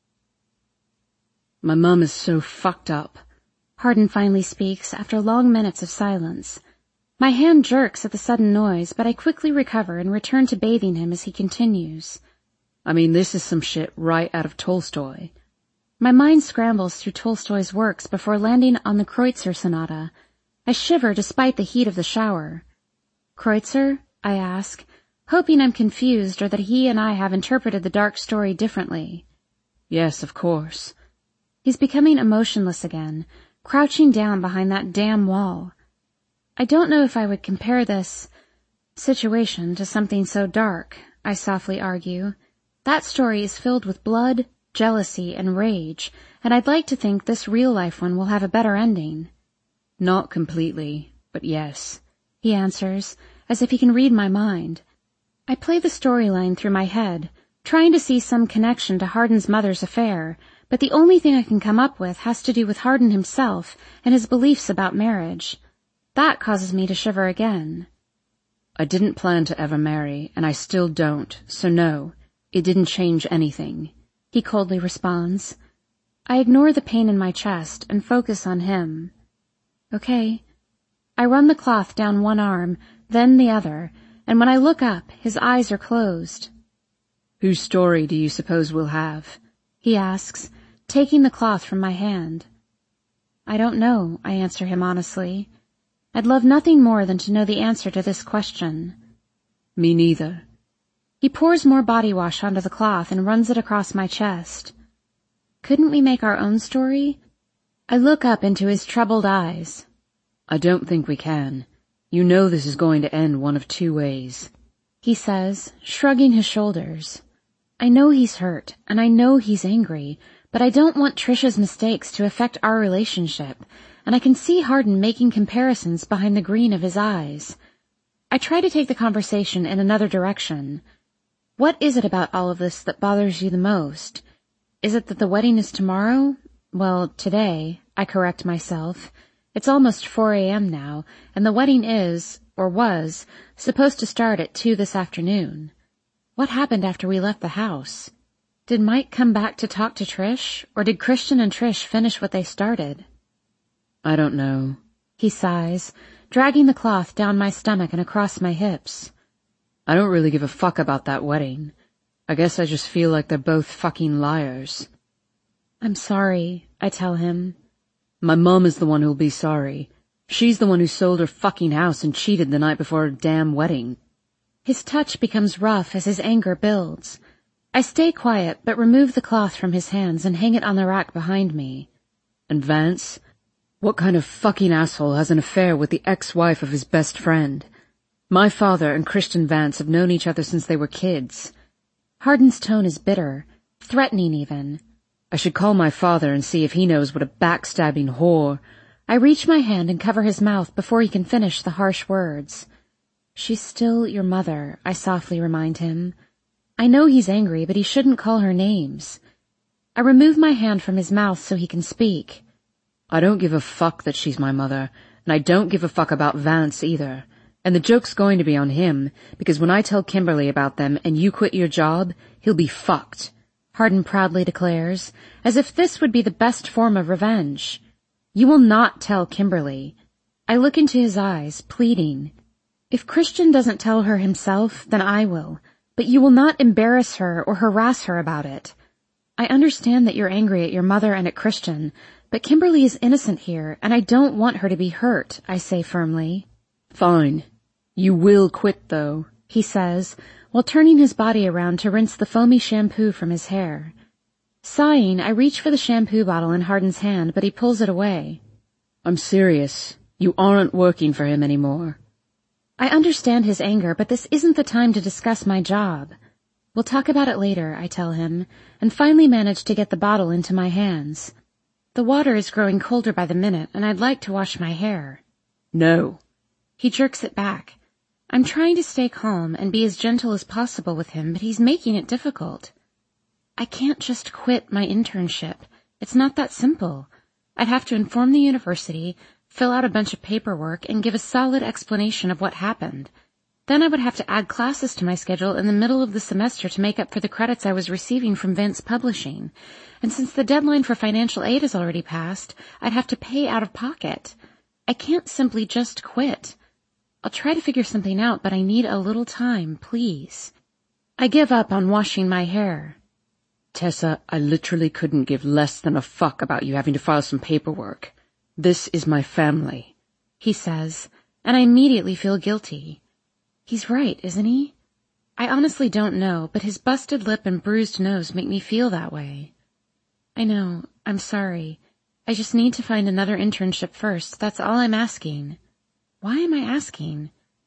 D: My mum is so fucked up.
A: Hardin finally speaks after long minutes of silence. My hand jerks at the sudden noise, but I quickly recover and return to bathing him as he continues.
D: I mean, this is some shit right out of Tolstoy.
A: My mind scrambles through Tolstoy's works before landing on the Kreutzer Sonata. I shiver despite the heat of the shower. Kreutzer? I ask, hoping I'm confused or that he and I have interpreted the dark story differently.
D: Yes, of course.
A: He's becoming emotionless again, crouching down behind that damn wall. I don't know if I would compare this situation to something so dark, I softly argue. That story is filled with blood, jealousy, and rage, and I'd like to think this real-life one will have a better ending.
D: Not completely, but yes,
A: he answers, as if he can read my mind. I play the storyline through my head, trying to see some connection to Hardin's mother's affair, but the only thing I can come up with has to do with Hardin himself and his beliefs about marriage. That causes me to shiver again.
D: I didn't plan to ever marry, and I still don't, so no, it didn't change anything, he coldly responds. I ignore the pain in my chest and focus on him. Okay. I run the cloth down one arm, then the other, and when I look up, his eyes are closed. Whose story do you suppose we'll have?
A: He asks, taking the cloth from my hand. I don't know, I answer him honestly. I'd love nothing more than to know the answer to this question.
D: Me neither.
A: He pours more body wash onto the cloth and runs it across my chest. Couldn't we make our own story? I look up into his troubled eyes.
D: I don't think we can. You know this is going to end one of 2 ways,
A: he says, shrugging his shoulders. I know he's hurt, and I know he's angry, but I don't want Trisha's mistakes to affect our relationship, and I can see Hardin making comparisons behind the green of his eyes. I try to take the conversation in another direction. What is it about all of this that bothers you the most? Is it that the wedding is tomorrow? Well, today, I correct myself. It's almost 4 a.m. now, and the wedding is, or was, supposed to start at 2 this afternoon. What happened after we left the house? Did Mike come back to talk to Trish, or did Christian and Trish finish what they started?
D: I don't know,
A: he sighs, dragging the cloth down my stomach and across my hips.
D: I don't really give a fuck about that wedding. I guess I just feel like they're both fucking liars.
A: I'm sorry, I tell him.
D: My mum is the one who'll be sorry. She's the one who sold her fucking house and cheated the night before her damn wedding.
A: His touch becomes rough as his anger builds. I stay quiet, but remove the cloth from his hands and hang it on the rack behind me.
D: And Vance? What kind of fucking asshole has an affair with the ex-wife of his best friend? My father and Christian Vance have known each other since they were kids.
A: Hardin's tone is bitter, threatening even.
D: I should call my father and see if he knows what a backstabbing whore.
A: I reach my hand and cover his mouth before he can finish the harsh words. She's still your mother, I softly remind him. I know he's angry, but he shouldn't call her names. I remove my hand from his mouth so he can speak.
D: I don't give a fuck that she's my mother, and I don't give a fuck about Vance either. And the joke's going to be on him, because when I tell Kimberly about them and you quit your job, he'll be fucked.
A: Hardin proudly declares, as if this would be the best form of revenge. You will not tell Kimberly. I look into his eyes, pleading. If Christian doesn't tell her himself, then I will, but you will not embarrass her or harass her about it. I understand that you're angry at your mother and at Christian, but Kimberly is innocent here, and I don't want her to be hurt, I say firmly.
D: Fine. You will quit, though,
A: he says, while turning his body around to rinse the foamy shampoo from his hair. Sighing, I reach for the shampoo bottle in Hardin's hand, but he pulls it away.
D: I'm serious. You aren't working for him anymore.
A: I understand his anger, but this isn't the time to discuss my job. We'll talk about it later, I tell him, and finally manage to get the bottle into my hands. The water is growing colder by the minute, and I'd like to wash my hair.
D: No.
A: He jerks it back. I'm trying to stay calm and be as gentle as possible with him, but he's making it difficult. I can't just quit my internship. It's not that simple. I'd have to inform the university, fill out a bunch of paperwork, and give a solid explanation of what happened. Then I would have to add classes to my schedule in the middle of the semester to make up for the credits I was receiving from Vance Publishing. And since the deadline for financial aid has already passed, I'd have to pay out of pocket. I can't simply just quit. I'll try to figure something out, but I need a little time, please. I give up on washing my hair.
D: Tessa, I literally couldn't give less than a fuck about you having to file some paperwork. This is my family,
A: he says, and I immediately feel guilty. He's right, isn't he? I honestly don't know, but his busted lip and bruised nose make me feel that way. I know, I'm sorry. I just need to find another internship first, that's all I'm asking. Why am I asking?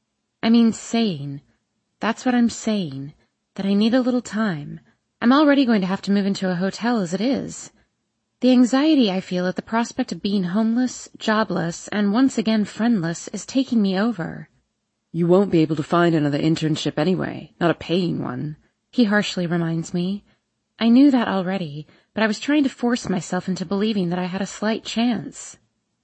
A: I mean saying. That's what I'm saying, that I need a little time. I'm already going to have to move into a hotel as it is. The anxiety I feel at the prospect of being homeless, jobless, and once again friendless is taking me over.
D: You won't be able to find another internship anyway, not a paying one,
A: he harshly reminds me. I knew that already, but I was trying to force myself into believing that I had a slight chance.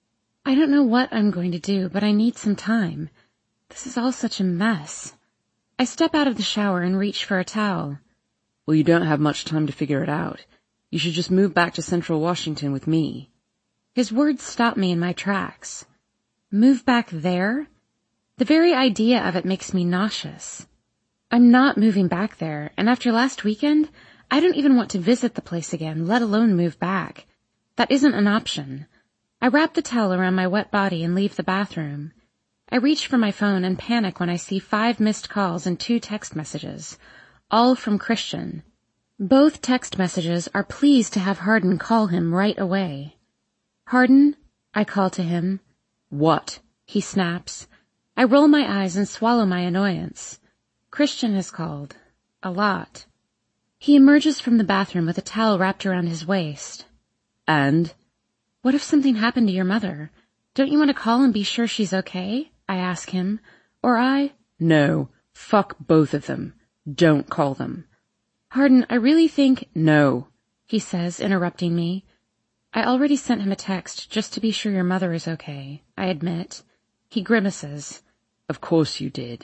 A: I don't know what I'm going to do, but I need some time. This is all such a mess. I step out of the shower and reach for a towel.
D: Well, you don't have much time to figure it out. You should just move back to Central Washington with me.
A: His words stop me in my tracks. Move back there? The very idea of it makes me nauseous. I'm not moving back there, and after last weekend, I don't even want to visit the place again, let alone move back. That isn't an option. I wrap the towel around my wet body and leave the bathroom. I reach for my phone and panic when I see 5 missed calls and 2 text messages, all from Christian. Both text messages are pleased to have Hardin call him right away. Hardin, I call to him.
D: What?
A: He snaps. I roll my eyes and swallow my annoyance. Christian has called. A lot. He emerges from the bathroom with a towel wrapped around his waist.
D: And?
A: What if something happened to your mother? Don't you want to call and be sure she's okay? I ask him. Or I...
D: No. Fuck both of them. Don't call them.
A: Hardin, I really think...
D: No,
A: he says, interrupting me. I already sent him a text just to be sure your mother is okay, I admit. He grimaces.
D: Of course you did.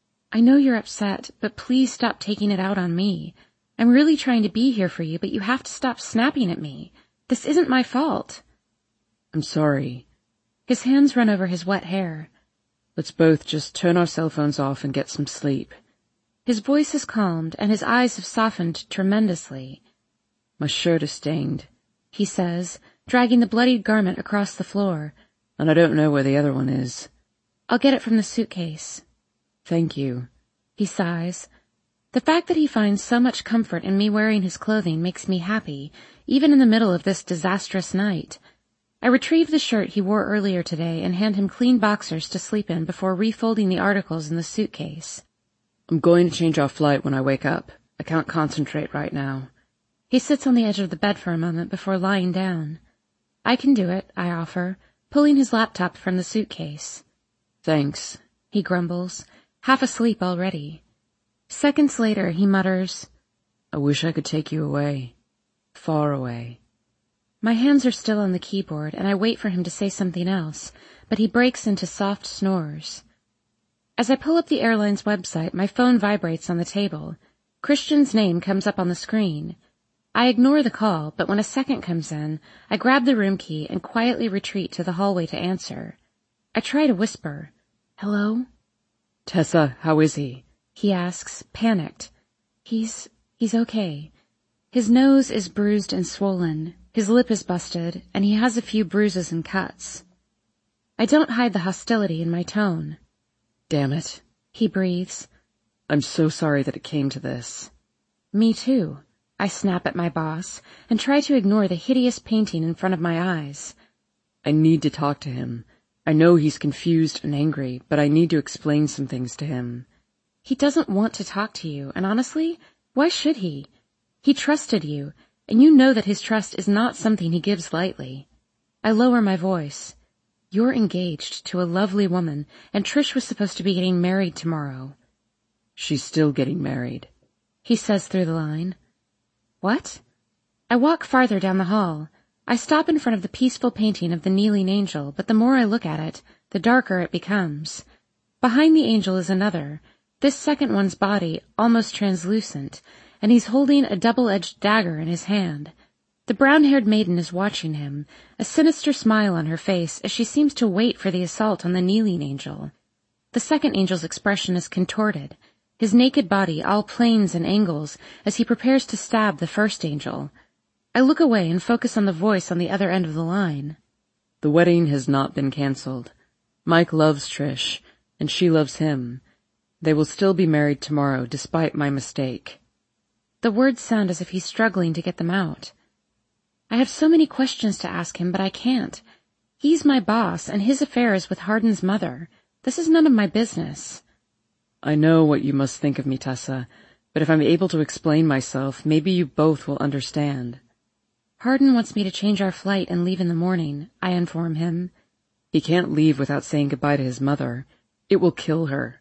A: I know you're upset, but please stop taking it out on me. I'm really trying to be here for you, but you have to stop snapping at me. This isn't my fault.
D: I'm sorry.
A: His hands run over his wet hair.
D: Let's both just turn our cell phones off and get some sleep.
A: His voice has calmed, and his eyes have softened tremendously.
D: My shirt is stained,
A: he says, dragging the bloodied garment across the floor.
D: And I don't know where the other one is.
A: I'll get it from the suitcase.
D: Thank you.
A: He sighs. The fact that he finds so much comfort in me wearing his clothing makes me happy, even in the middle of this disastrous night. I retrieve the shirt he wore earlier today and hand him clean boxers to sleep in before refolding the articles in the suitcase.
D: I'm going to change our flight when I wake up. I can't concentrate right now.
A: He sits on the edge of the bed for a moment before lying down. I can do it, I offer, pulling his laptop from the suitcase.
D: Thanks,
A: he grumbles, half asleep already. Seconds later, he mutters,
D: I wish I could take you away. Far away.
A: My hands are still on the keyboard, and I wait for him to say something else, but he breaks into soft snores. As I pull up the airline's website, my phone vibrates on the table. Christian's name comes up on the screen.
D: I ignore the call, but when a second comes in, I grab the room key and quietly retreat to the hallway to answer. I try to whisper, "Hello?"
E: "Tessa, how is he?"
D: he asks, panicked. He's okay. His nose is bruised and swollen, his lip is busted, and he has a few bruises and cuts. I don't hide the hostility in my tone.
E: "Damn it,"
D: he breathes.
E: "I'm so sorry that it came to this."
D: Me too. I snap at my boss and try to ignore the hideous painting in front of my eyes.
E: "I need to talk to him. I know he's confused and angry, but I need to explain some things to him."
D: He doesn't want to talk to you, and honestly, why should he? He trusted you, and you know that his trust is not something he gives lightly. I lower my voice. You're engaged to a lovely woman, and Trish was supposed to be getting married tomorrow.
E: "She's still getting married,"
D: he says through the line. What? I walk farther down the hall. I stop in front of the peaceful painting of the kneeling angel, but the more I look at it, the darker it becomes. Behind the angel is another, this second one's body almost translucent, and he's holding a double-edged dagger in his hand. The brown-haired maiden is watching him, a sinister smile on her face as she seems to wait for the assault on the kneeling angel. The second angel's expression is contorted, his naked body all planes and angles as he prepares to stab the first angel. I look away and focus on the voice on the other end of the line.
E: "The wedding has not been cancelled. Mike loves Trish, and she loves him. They will still be married tomorrow, despite my mistake."
D: The words sound as if he's struggling to get them out. I have so many questions to ask him, but I can't. He's my boss, and his affair is with Hardin's mother. This is none of my business.
E: "I know what you must think of me, Tessa, but if I'm able to explain myself, maybe you both will understand."
D: Hardin wants me to change our flight and leave in the morning, I inform him.
E: "He can't leave without saying goodbye to his mother. It will kill her."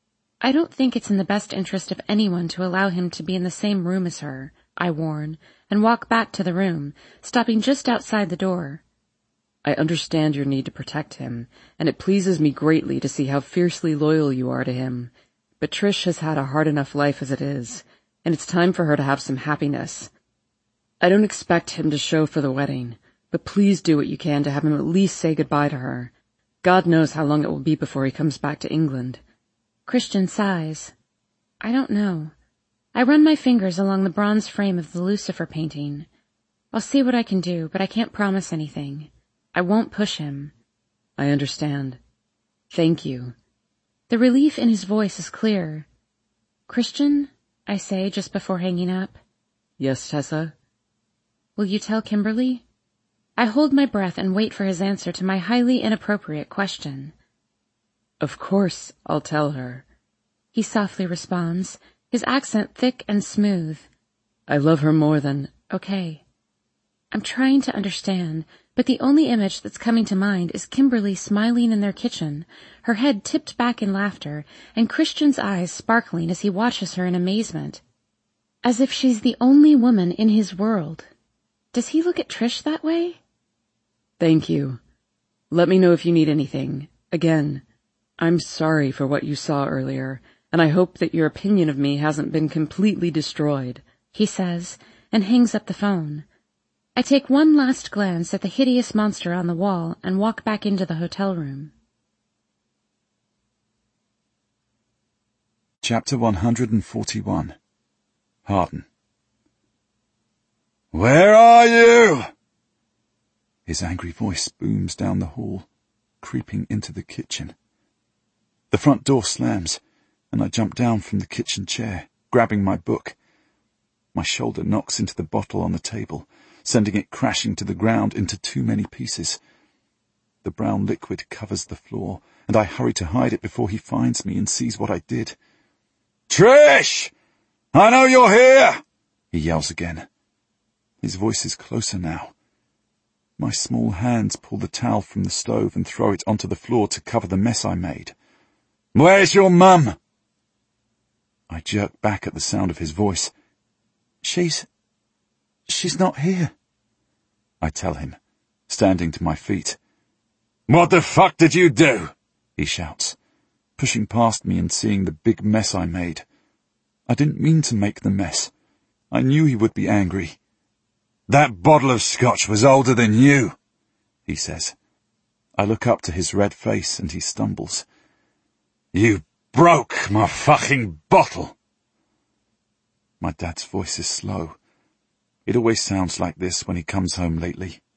D: I don't think it's in the best interest of anyone to allow him to be in the same room as her, I warn, and walk back to the room, stopping just outside the door.
E: "I understand your need to protect him, and it pleases me greatly to see how fiercely loyal you are to him. But Trish has had a hard enough life as it is, and it's time for her to have some happiness. I don't expect him to show for the wedding, but please do what you can to have him at least say goodbye to her. God knows how long it will be before he comes back to England."
D: Christian sighs. I don't know. I run my fingers along the bronze frame of the Lucifer painting. I'll see what I can do, but I can't promise anything. I won't push him.
E: "I understand. Thank you."
D: The relief in his voice is clear. "Christian," I say just before hanging up.
E: "Yes, Tessa?"
D: "Will you tell Kimberly?" I hold my breath and wait for his answer to my highly inappropriate question.
E: "Of course I'll tell her,"
D: he softly responds, his accent thick and smooth.
E: "I love her more than—"
D: Okay. I'm trying to understand, but the only image that's coming to mind is Kimberly smiling in their kitchen, her head tipped back in laughter, and Christian's eyes sparkling as he watches her in amazement. As if she's the only woman in his world. Does he look at Trish that way?
E: "Thank you. Let me know if you need anything. Again, I'm sorry for what you saw earlier, and I hope that your opinion of me hasn't been completely destroyed,"
D: he says, and hangs up the phone. I take one last glance at the hideous monster on the wall and walk back into the hotel room.
B: Chapter 141. Hardin. "Where are you?" His angry voice booms down the hall, creeping into the kitchen. The front door slams, and I jump down from the kitchen chair, grabbing my book. My shoulder knocks into the bottle on the table, sending it crashing to the ground into too many pieces. The brown liquid covers the floor, and I hurry to hide it before he finds me and sees what I did. "Trish! I know you're here!" he yells again. His voice is closer now. My small hands pull the towel from the stove and throw it onto the floor to cover the mess I made. "Where's your mum?" I jerk back at the sound of his voice. She's not here," I tell him, standing to my feet. "What the fuck did you do?" he shouts, pushing past me and seeing the big mess I made. I didn't mean to make the mess. I knew he would be angry, That bottle of scotch was older than you, he says. I look up to his red face and he stumbles. You broke my fucking bottle. My dad's voice is slow. It always sounds like this when he comes home lately.